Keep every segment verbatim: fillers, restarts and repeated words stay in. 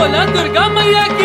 बोला दुर्गा मैया की।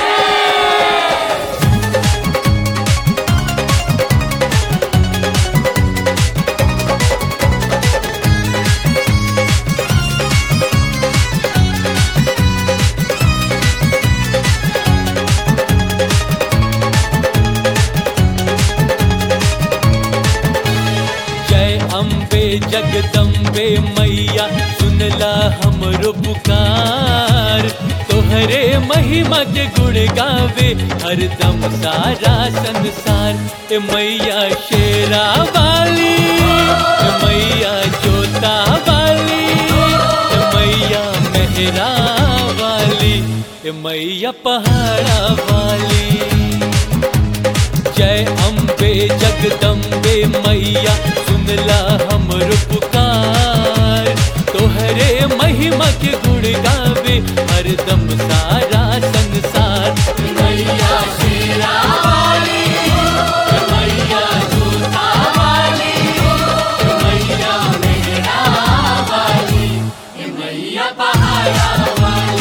जय अम्बे जगदम्बे मैया सुनला हमरो पुकार, तोहरे महिमा के गुण गावे हरदम सारा संसार। ए मैया शेरा वाली, ए मैया जोता वाली, ए मैया मेहरा वाली, ए मैया पहाड़ा वाली। जय अम्बे जगदम्बे मैया सुनला हमरो पुकार, तोहरे महिमा के गुण गावे हरदम सारा संसार। मैया शेरा वाली, मैया जोता वाली, मैया मेहरा वाली, मैया पहाड़ा वाली।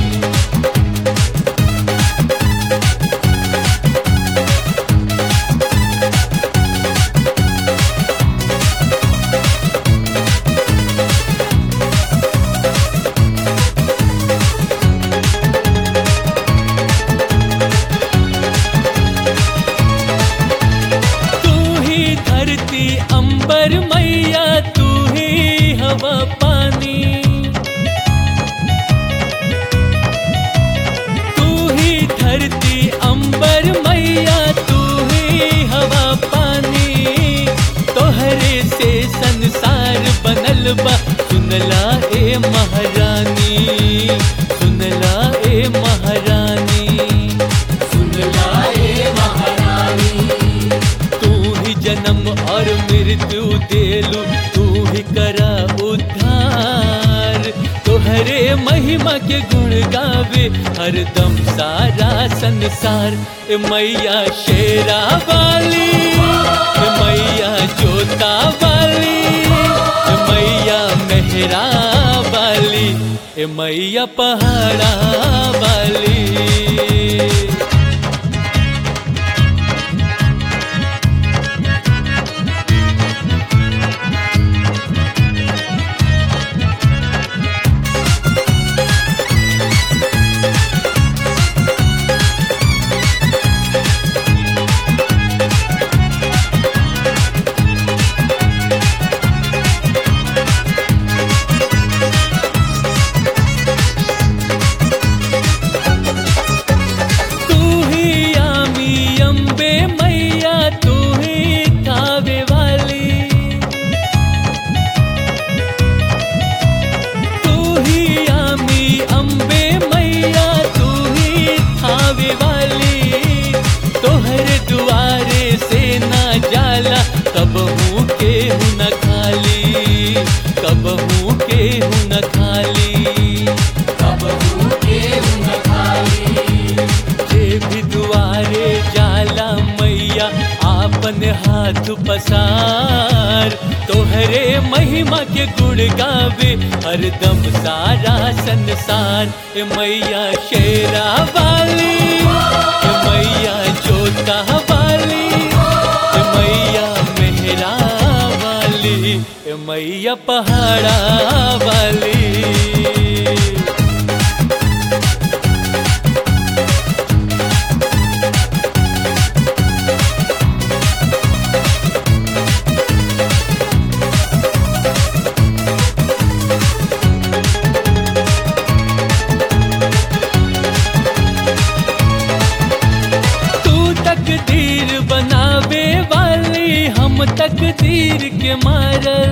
अंबर मैया तू ही हवा पानी, तू ही धरती अंबर मैया तू ही हवा पानी, तोहरे से संसार बनल बा सुनला ए महारानी, सुनला ए महारानी, सुनला ए महारानी। तू ही जन्म और मृत्यु देलू, तू ही करा उद्धार, तोहरे महिमा के गुण गावे हरदम सारा संसार। ए मैया शेरा वाली, ए मैया जोता वाली, ए मैया मेहरा वाली, ए मैया पहाड़ा वाली। कबहू के हूँ न खाली, कबहू के हूँ न खाली, कबहू के हूँ न खाली। जे भी दुआरे जाला मैया आपन हाथ पसार, तोहरे महिमा के गुण गावे हरदम सारा संसार। ए मैया शेरा वाली, ए मैया जोता वाली, ए मैया मेहरा वाली, ए मैया पहाड़ा वाली। तकदीर बनावे वाली हम तकदीर के मारल,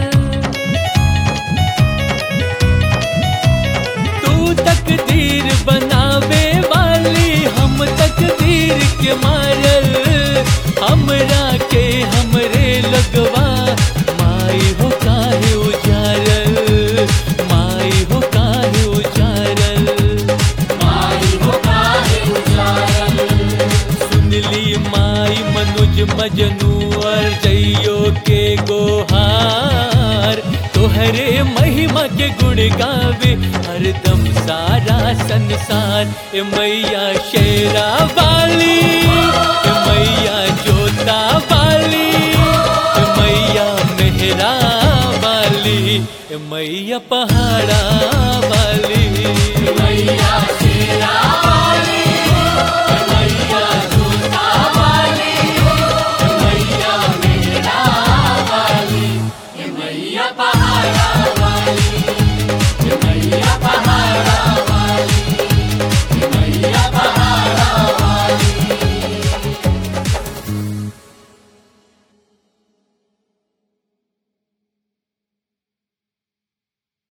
तू तकदीर बनावे वाली हम तकदीर के मारल। हमरा के हमरे लगवा माई हो काहे उजारल, माई हो काहे उजारल, माई हो काहे उजारल। सुनली माई मनुज मजनू और जइयो के गोहार, तोहरे महिमा के गुण गावे हरदम सारा संसार। ए मैया शेरा वाली, ए मैया जोता वाली, ए मैया मेहरा वाली, ए मैया पहाड़ा वाली। मैया शेरा